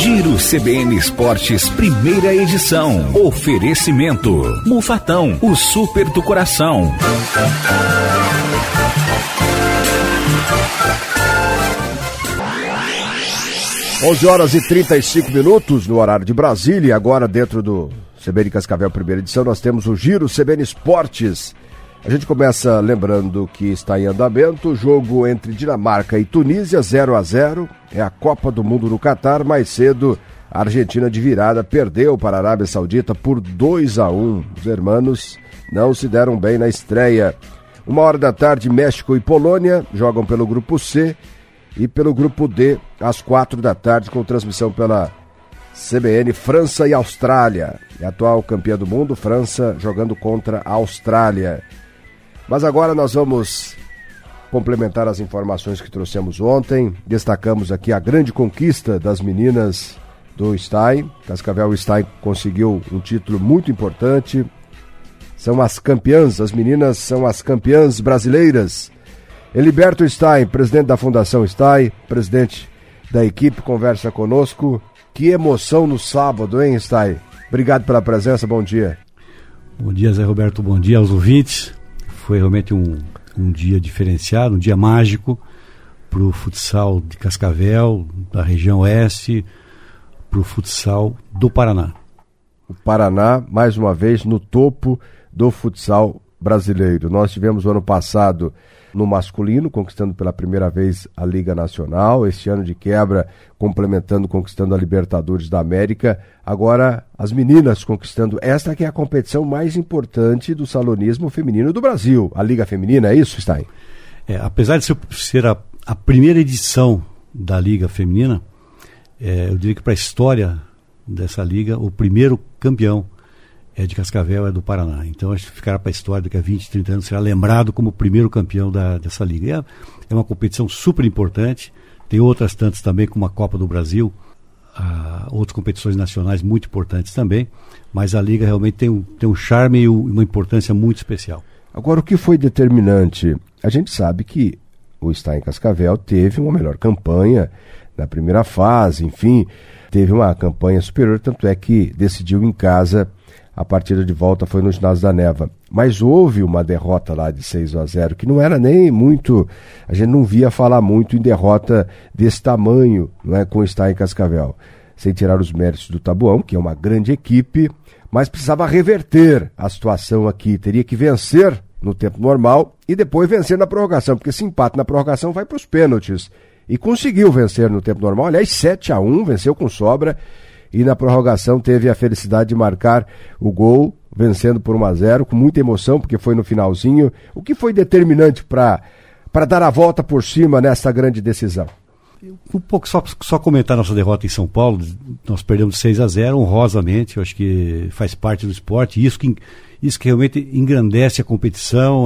Giro CBN Esportes, primeira edição. Oferecimento Mufatão, o super do coração. 11h35 no horário de Brasília. Agora dentro do CBN Cascavel, primeira edição, nós temos o Giro CBN Esportes. A gente começa lembrando que está em andamento o jogo entre Dinamarca e Tunísia, 0-0. É a Copa do Mundo no Catar. Mais cedo, a Argentina de virada perdeu para a Arábia Saudita por 2-1. Os hermanos não se deram bem na estreia. 13h, México e Polônia jogam pelo grupo C. E pelo grupo D, às 16h, com transmissão pela CBN, França e Austrália. É a atual campeã do mundo, França jogando contra a Austrália. Mas agora nós vamos complementar as informações que trouxemos ontem. Destacamos aqui a grande conquista das meninas do Stein. Cascavel Stein conseguiu um título muito importante. São as campeãs, as meninas são as campeãs brasileiras. Heliberto Stein, presidente da Fundação Stein, presidente da equipe, conversa conosco. Que emoção no sábado, hein, Stein? Obrigado pela presença, bom dia. Bom dia, Zé Roberto, bom dia aos ouvintes. Foi realmente um dia diferenciado, um dia mágico para o futsal de Cascavel, da região oeste, para o futsal do Paraná. O Paraná, mais uma vez, no topo do futsal brasileiro. Nós tivemos o ano passado no masculino, conquistando pela primeira vez a Liga Nacional, este ano de quebra, conquistando a Libertadores da América. Agora, as meninas conquistando esta que é a competição mais importante do salonismo feminino do Brasil, a Liga Feminina, é isso, Stein? Apesar de ser a primeira edição da Liga Feminina, eu diria que para a história dessa Liga, o primeiro campeão de Cascavel é do Paraná. Então acho que ficará para a história, daqui a 20, 30 anos será lembrado como o primeiro campeão dessa liga. É uma competição super importante, tem outras tantas também, como a Copa do Brasil, outras competições nacionais muito importantes também, mas a liga realmente tem um charme e uma importância muito especial. Agora, o que foi determinante? A gente sabe que o Stein Cascavel teve uma melhor campanha na primeira fase, enfim, teve uma campanha superior, tanto é que decidiu em casa. A partida de volta foi no ginásio da Neva. Mas houve uma derrota lá de 6-0, que não era nem muito... A gente não via falar muito em derrota desse tamanho, não é, com o Stein Cascavel. Sem tirar os méritos do Tabuão, que é uma grande equipe, mas precisava reverter a situação aqui. Teria que vencer no tempo normal e depois vencer na prorrogação, porque se empate na prorrogação vai para os pênaltis. E conseguiu vencer no tempo normal. Aliás, 7-1, venceu com sobra. E na prorrogação teve a felicidade de marcar o gol, vencendo por 1-0, com muita emoção, porque foi no finalzinho. O que foi determinante para dar a volta por cima nessa grande decisão? Um pouco só comentar nossa derrota em São Paulo. Nós perdemos 6-0, honrosamente. Eu acho que faz parte do esporte. Isso que realmente engrandece a competição,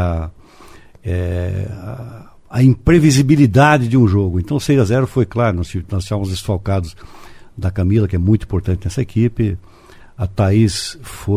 a imprevisibilidade de um jogo. Então 6-0 foi claro, nós estávamos desfalcados da Camila, que é muito importante nessa equipe. A Thaís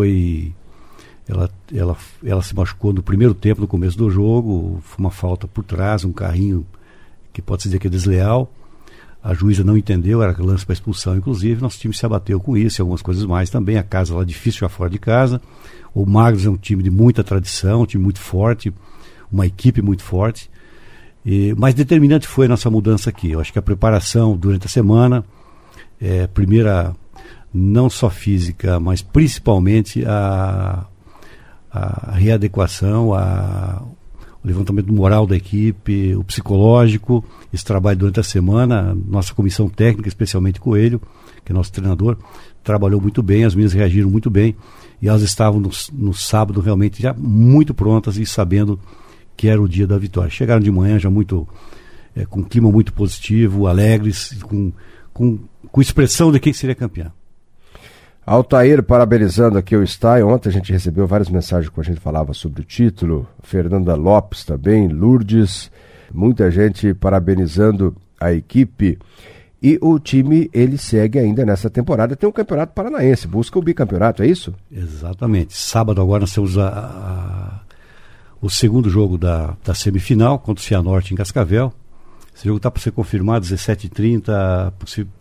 ela se machucou no primeiro tempo, no começo do jogo, foi uma falta por trás, um carrinho que pode-se dizer que é desleal. A juíza não entendeu, era lance para expulsão, inclusive. Nosso time se abateu com isso e algumas coisas mais também. A casa lá difícil já fora de casa. O Magros é um time de muita tradição, um time muito forte, uma equipe muito forte. Mas determinante foi a nossa mudança aqui. Eu acho que a preparação durante a semana, primeira, não só física, mas principalmente a readequação, o levantamento moral da equipe, o psicológico, esse trabalho durante a semana. Nossa comissão técnica, especialmente Coelho, que é nosso treinador, trabalhou muito bem, as meninas reagiram muito bem e elas estavam no sábado realmente já muito prontas e sabendo que era o dia da vitória. Chegaram de manhã já muito com um clima muito positivo, alegres, com expressão de quem seria campeão. Altair parabenizando aqui o Stein. Ontem a gente recebeu várias mensagens quando a gente falava sobre o título. Fernanda Lopes também, Lourdes, muita gente parabenizando a equipe. E o time, ele segue ainda nessa temporada. Tem um campeonato paranaense, busca o bicampeonato, é isso? Exatamente. Sábado agora nós temos o segundo jogo da semifinal contra o Cianorte em Cascavel. Esse jogo está para ser confirmado, 17h30,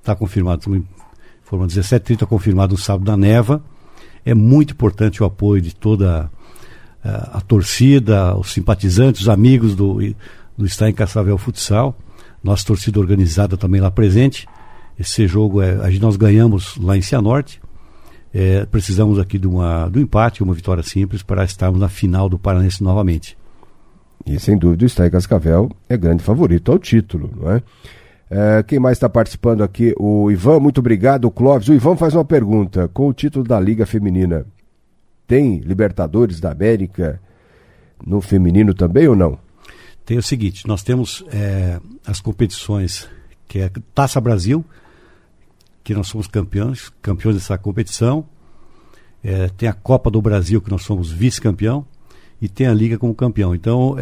está confirmado, foram 17h30 confirmado no sábado da Neva. É muito importante o apoio de toda a torcida, os simpatizantes, os amigos do Stein Cascavel Futsal, nossa torcida organizada também lá presente. Esse jogo, nós ganhamos lá em Cianorte, precisamos aqui do empate, uma vitória simples, para estarmos na final do Paranense novamente. E sem dúvida o Stein Cascavel é grande favorito ao título, não é? Quem mais está participando aqui? O Ivan, muito obrigado. O Clóvis, o Ivan faz uma pergunta: com o título da Liga Feminina, tem Libertadores da América no feminino também ou não? Tem o seguinte, nós temos as competições, que é a Taça Brasil, que nós somos campeões dessa competição, tem a Copa do Brasil, que nós somos vice-campeão, e tem a Liga como campeão. Então,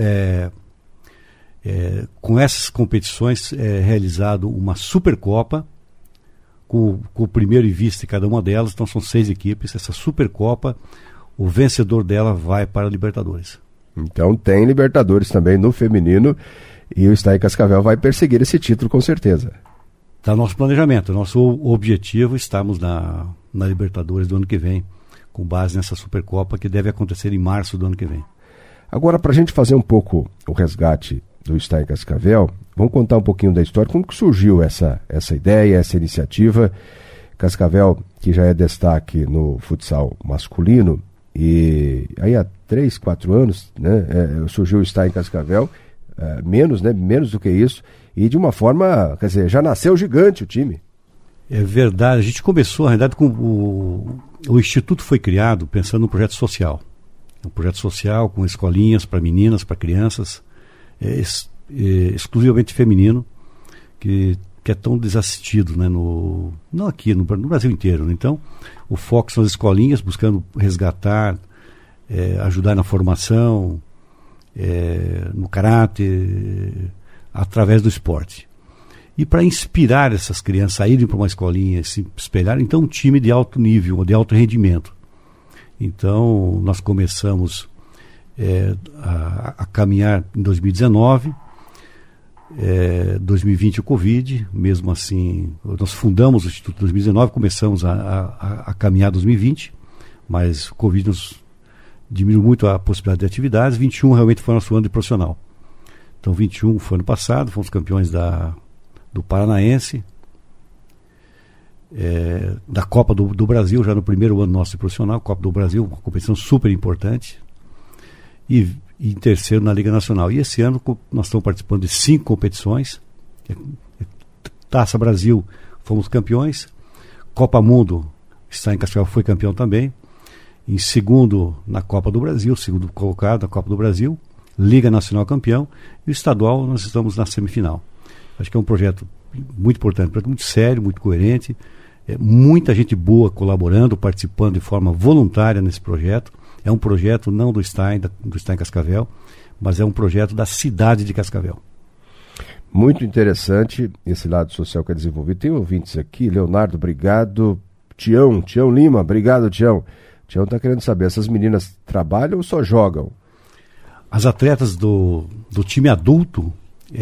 com essas competições é realizado uma Supercopa, com o primeiro e vice de cada uma delas. Então são 6 equipes. Essa Supercopa, o vencedor dela vai para a Libertadores. Então tem Libertadores também no feminino, e o Stein Cascavel vai perseguir esse título com certeza. Está no nosso planejamento, nosso objetivo, estamos na Libertadores do ano que vem, com base nessa Supercopa, que deve acontecer em março do ano que vem. Agora, para a gente fazer um pouco o resgate do Stein Cascavel, vamos contar um pouquinho da história, como que surgiu essa ideia, essa iniciativa. Cascavel, que já é destaque no futsal masculino, e aí há 3, 4 anos, né, surgiu o Stein Cascavel, menos do que isso, e de uma forma, quer dizer, já nasceu gigante o time. É verdade, a gente começou, na realidade, com o Instituto foi criado pensando no projeto social. Um projeto social com escolinhas para meninas, para crianças, exclusivamente feminino, que é tão desassistido, né, não aqui, no Brasil inteiro. Né? Então, o foco são as escolinhas, buscando resgatar, ajudar na formação, no caráter, através do esporte. E para inspirar essas crianças a irem para uma escolinha, se espelhar, então um time de alto nível, de alto rendimento. Então, nós começamos a caminhar em 2019, 2020 o Covid, mesmo assim, nós fundamos o Instituto em 2019, começamos a caminhar em 2020, mas o Covid nos diminuiu muito a possibilidade de atividades. 21 realmente foi nosso ano de profissional. Então 21 foi ano passado, fomos campeões do Paranaense, da Copa do Brasil, já no primeiro ano nosso de profissional, Copa do Brasil, uma competição super importante, e em terceiro na Liga Nacional. E esse ano nós estamos participando de 5 competições. Taça Brasil, fomos campeões. Copa Mundo, Stein Cascavel foi campeão também. Em segundo na Copa do Brasil, segundo colocado na Copa do Brasil. Liga Nacional campeão. E o estadual nós estamos na semifinal. Acho que é um projeto muito importante, muito sério, muito coerente. Muita gente boa colaborando, participando de forma voluntária nesse projeto. É um projeto não do Stein Cascavel, mas é um projeto da cidade de Cascavel. Muito interessante esse lado social que é desenvolvido. Tem ouvintes aqui, Leonardo, obrigado. Tião Lima, obrigado, Tião. Tião está querendo saber, essas meninas trabalham ou só jogam? As atletas do time adulto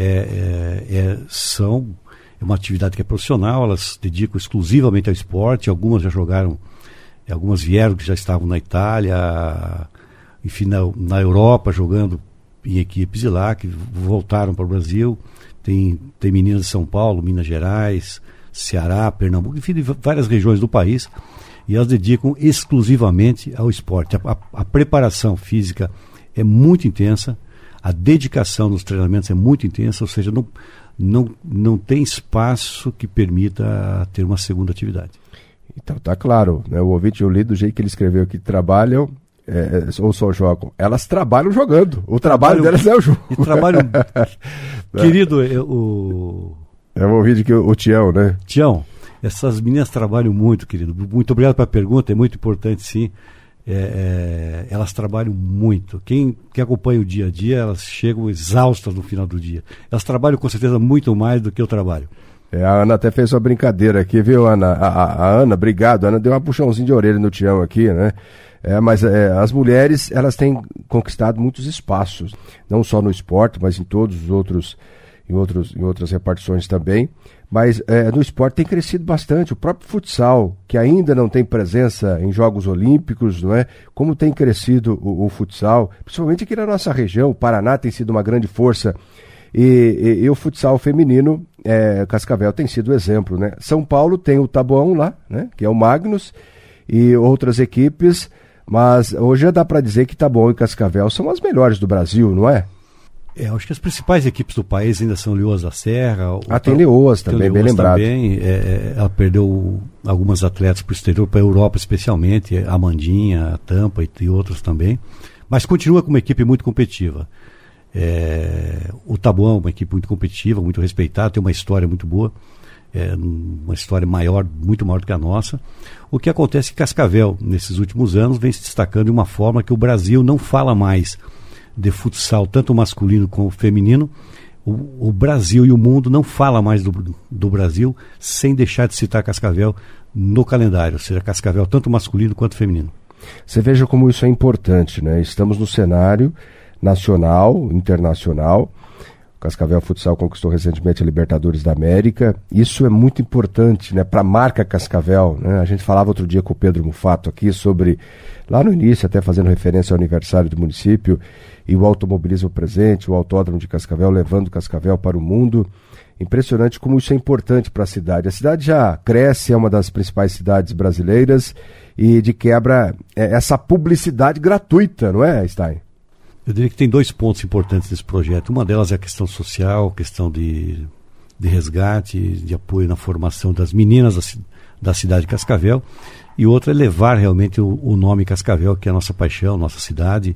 são uma atividade que é profissional, elas se dedicam exclusivamente ao esporte, algumas já jogaram, algumas vieram que já estavam na Itália, enfim, na Europa, jogando em equipes de lá, que voltaram para o Brasil. Tem meninas de São Paulo, Minas Gerais, Ceará, Pernambuco, enfim, de várias regiões do país, e elas dedicam exclusivamente ao esporte. A preparação física é muito intensa, a dedicação nos treinamentos é muito intensa, ou seja, não tem espaço que permita ter uma segunda atividade. Então tá claro, né? O ouvinte, eu li do jeito que ele escreveu aqui, trabalham ou só jogam. Elas trabalham jogando, o trabalho delas é o jogo. E trabalham, querido, é o ouvinte que o Tião, né? Tião, essas meninas trabalham muito, querido. Muito obrigado pela pergunta, é muito importante, sim. Elas trabalham muito. Quem acompanha o dia a dia, elas chegam exaustas no final do dia. Elas trabalham com certeza muito mais do que eu trabalho. A Ana até fez uma brincadeira aqui, viu, Ana? A Ana, obrigado. A Ana deu um puxãozinho de orelha no Tião aqui, né? Mas as mulheres, elas têm conquistado muitos espaços, não só no esporte, mas em todos os outros, em outras repartições também. Mas no esporte tem crescido bastante. O próprio futsal, que ainda não tem presença em Jogos Olímpicos, não é? Como tem crescido o futsal, principalmente aqui na nossa região. O Paraná tem sido uma grande força. E o futsal feminino, Cascavel tem sido exemplo, né? São Paulo tem o Taboão lá, né? Que é o Magnus, e outras equipes, mas hoje já dá para dizer que Taboão e Cascavel são as melhores do Brasil, não é? Acho que as principais equipes do país ainda são Leoas da Serra. Tem Leoas também, bem lembrado. Também, ela perdeu algumas atletas para o exterior, para a Europa especialmente, a Amandinha, a Tampa e outras também, mas continua com uma equipe muito competitiva. O Taboão é uma equipe muito competitiva, muito respeitada, tem uma história muito boa, uma história muito maior do que a nossa. O que acontece é que Cascavel, nesses últimos anos, vem se destacando de uma forma que o Brasil não fala mais de futsal, tanto masculino como feminino. O Brasil e o mundo não fala mais do Brasil sem deixar de citar Cascavel no calendário, ou seja, Cascavel tanto masculino quanto feminino. Você veja como isso é importante, né? Estamos no cenário nacional, internacional. O Cascavel Futsal conquistou recentemente a Libertadores da América. Isso é muito importante, né, para a marca Cascavel, né? A gente falava outro dia com o Pedro Mufato aqui sobre, lá no início, até fazendo referência ao aniversário do município, e o automobilismo presente, o autódromo de Cascavel levando Cascavel para o mundo. Impressionante como isso é importante para a cidade. A cidade já cresce, é uma das principais cidades brasileiras, e de quebra essa publicidade gratuita, não é, Stein? Eu diria que tem 2 pontos importantes desse projeto. Uma delas é a questão social, questão de resgate, de apoio na formação das meninas da cidade de Cascavel. E outra é levar realmente o nome Cascavel, que é a nossa paixão, nossa cidade.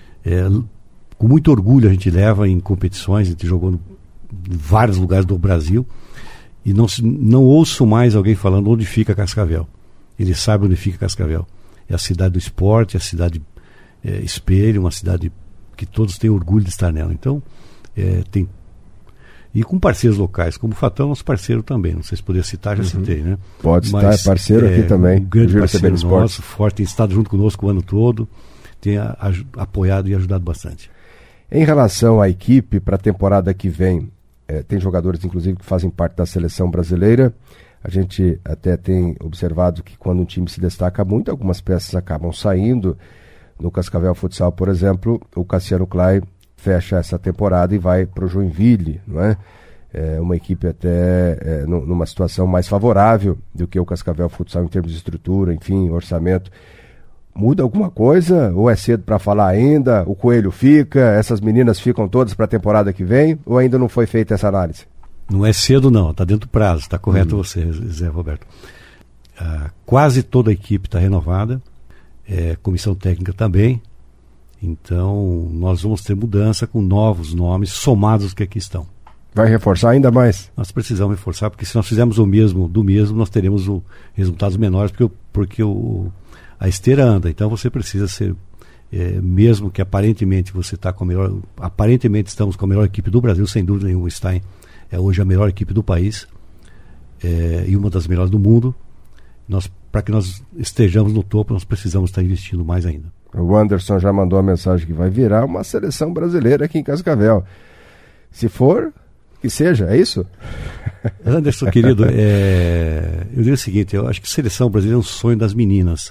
Com muito orgulho a gente leva em competições, a gente jogou em vários lugares do Brasil. E não ouço mais alguém falando onde fica Cascavel. Ele sabe onde fica Cascavel. É a cidade do esporte, é a cidade espelho, uma cidade que todos têm orgulho de estar nela. Então, tem... E com parceiros locais, como o Fatão, nosso parceiro também. Não sei se poderia citar, já citei, né? Pode citar, é parceiro aqui também. Um grande parceiro nosso, forte, tem estado junto conosco o ano todo, tem apoiado e ajudado bastante. Em relação à equipe, para a temporada que vem, tem jogadores, inclusive, que fazem parte da seleção brasileira. A gente até tem observado que quando um time se destaca muito, algumas peças acabam saindo. No Cascavel Futsal, por exemplo, o Cassiano Clay fecha essa temporada e vai para o Joinville, não é? Uma equipe até numa situação mais favorável do que o Cascavel Futsal em termos de estrutura, enfim, orçamento. Muda alguma coisa ou é cedo para falar ainda? O Coelho fica, essas meninas ficam todas para a temporada que vem ou ainda não foi feita essa análise? Não é cedo não, está dentro do prazo, está correto você, Zé Roberto. Quase toda a equipe está renovada. Comissão técnica também, então nós vamos ter mudança com novos nomes somados aos que aqui estão. Vai reforçar ainda mais? Nós precisamos reforçar, porque se nós fizermos o mesmo do mesmo, nós teremos resultados menores, porque a esteira anda, então você precisa ser, mesmo que aparentemente você está com a melhor, aparentemente estamos com a melhor equipe do Brasil, sem dúvida nenhuma, o Stein é hoje a melhor equipe do país, e uma das melhores do mundo. Para que nós estejamos no topo, nós precisamos estar investindo mais ainda. O Anderson já mandou a mensagem que vai virar uma seleção brasileira aqui em Cascavel. Se for, que seja, é isso? Anderson, querido, eu digo o seguinte, eu acho que seleção brasileira é um sonho das meninas.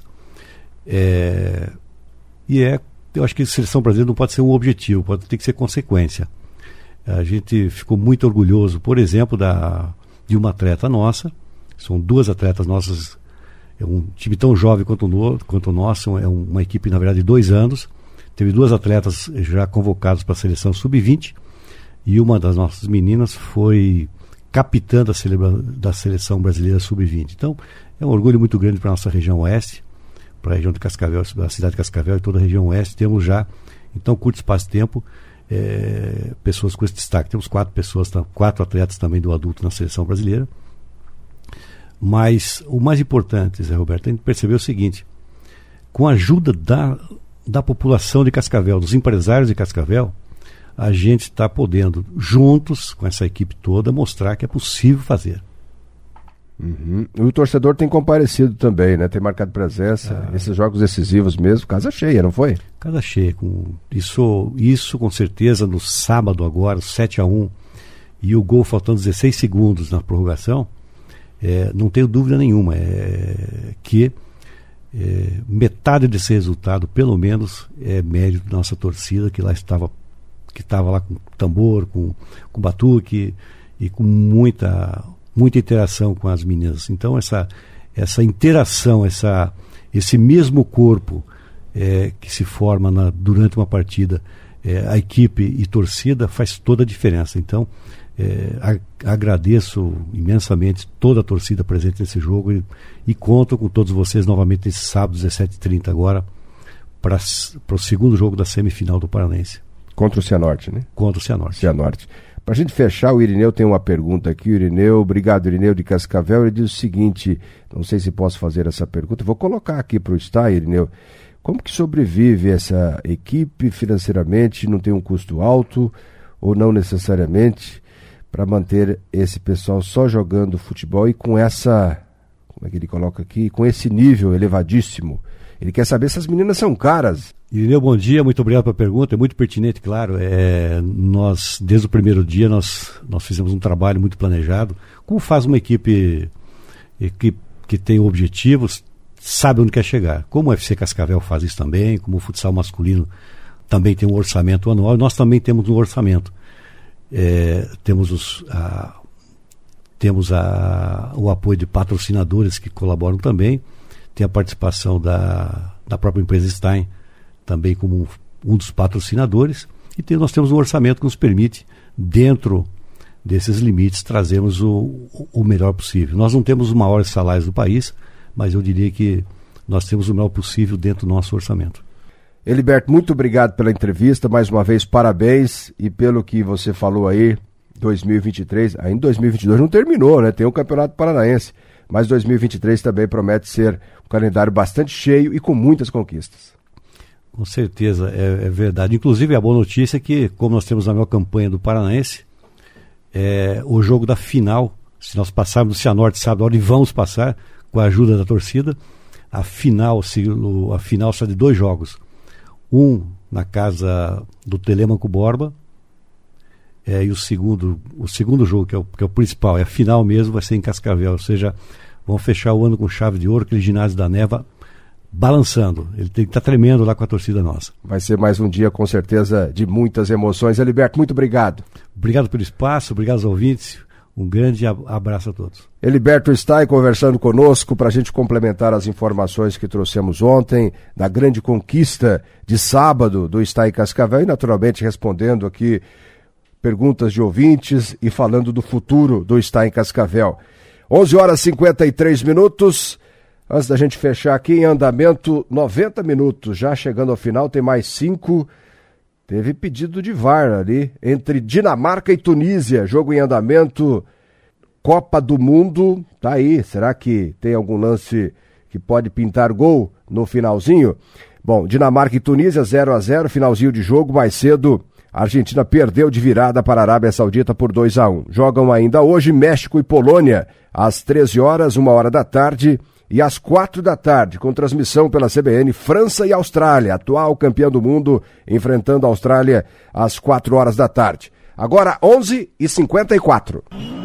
Eu acho que seleção brasileira não pode ser um objetivo, tem que ser consequência. A gente ficou muito orgulhoso, por exemplo, de uma atleta nossa, são 2 atletas nossas. É um time tão jovem quanto o nosso, é uma equipe, na verdade, de 2 anos. Teve 2 atletas já convocados para a seleção sub-20 e uma das nossas meninas foi capitã da seleção brasileira sub-20. Então, é um orgulho muito grande para a nossa região oeste, para a região de Cascavel, da cidade de Cascavel e toda a região oeste. Temos já, em tão curto espaço de tempo, pessoas com esse destaque. Temos 4 atletas também do adulto na seleção brasileira. Mas o mais importante, Zé Roberto, a gente percebeu o seguinte: com a ajuda da população de Cascavel, dos empresários de Cascavel, a gente está podendo, juntos com essa equipe toda, mostrar que é possível fazer. O torcedor tem comparecido também, né? Tem marcado presença. Esses jogos decisivos mesmo, casa cheia, não foi? Casa cheia. Isso com certeza no sábado agora, 7-1, e o gol faltando 16 segundos na prorrogação, não tenho dúvida nenhuma que metade desse resultado, pelo menos, é mérito da nossa torcida, que estava lá com tambor, com batuque e com muita interação com as meninas. Então essa interação, esse mesmo corpo que se forma durante uma partida, a equipe e torcida, faz toda a diferença. Então agradeço imensamente toda a torcida presente nesse jogo e conto com todos vocês novamente esse sábado, 17h30 agora, para o segundo jogo da semifinal do Paranaense. Contra o Cianorte, né? Contra o Cianorte. Para a gente fechar, o Irineu tem uma pergunta aqui. O Irineu, obrigado, Irineu de Cascavel. Ele diz o seguinte, não sei se posso fazer essa pergunta, vou colocar aqui para o Stay, Irineu. Como que sobrevive essa equipe financeiramente? Não tem um custo alto ou não necessariamente para manter esse pessoal só jogando futebol e com essa, como é que ele coloca aqui, com esse nível elevadíssimo? Ele quer saber se as meninas são caras. Irineu, bom dia, muito obrigado pela pergunta, é muito pertinente, claro. Nós, desde o primeiro dia, nós fizemos um trabalho muito planejado. Como faz uma equipe que tem objetivos, sabe onde quer chegar. Como o FC Cascavel faz isso também, como o futsal masculino também tem um orçamento anual, nós também temos um orçamento. Temos o apoio de patrocinadores que colaboram também, tem a participação da própria empresa Stein também como um dos patrocinadores, e nós temos um orçamento que nos permite, dentro desses limites, trazermos o melhor possível. Nós não temos os maiores salários do país, mas eu diria que nós temos o melhor possível dentro do nosso orçamento. Eliberto, muito obrigado pela entrevista, mais uma vez parabéns, e pelo que você falou aí, 2023, ainda 2022 não terminou, né? Tem o Campeonato Paranaense, mas 2023 também promete ser um calendário bastante cheio e com muitas conquistas. Com certeza, é verdade. Inclusive a boa notícia é que, como nós temos a maior campanha do Paranaense, o jogo da final, se nós passarmos do Cianorte sábado, e vamos passar com a ajuda da torcida, a final será de 2 jogos. Um na casa do Telêmaco Borba, e o segundo jogo, que é o principal, a final mesmo, vai ser em Cascavel. Ou seja, vão fechar o ano com chave de ouro, aquele ginásio da Neva balançando. Ele está tremendo lá com a torcida nossa. Vai ser mais um dia, com certeza, de muitas emoções. Eliberto, muito obrigado. Obrigado pelo espaço, obrigado aos ouvintes. Um grande abraço a todos. Eliberto Stay conversando conosco para a gente complementar as informações que trouxemos ontem da grande conquista de sábado do Stay Cascavel e naturalmente respondendo aqui perguntas de ouvintes e falando do futuro do Stay Cascavel. 11h53. Antes da gente fechar aqui, em andamento 90 minutos, já chegando ao final, tem mais 5. Teve pedido de VAR ali, entre Dinamarca e Tunísia, jogo em andamento, Copa do Mundo, tá aí, será que tem algum lance que pode pintar gol no finalzinho? Bom, Dinamarca e Tunísia, 0-0, finalzinho de jogo, mais cedo, a Argentina perdeu de virada para a Arábia Saudita por 2-1. Jogam ainda hoje México e Polônia, às 13 horas, 1h da tarde, e às 4 da tarde, com transmissão pela CBN, França e Austrália, atual campeã do mundo, enfrentando a Austrália às 4 horas da tarde. Agora 11h54.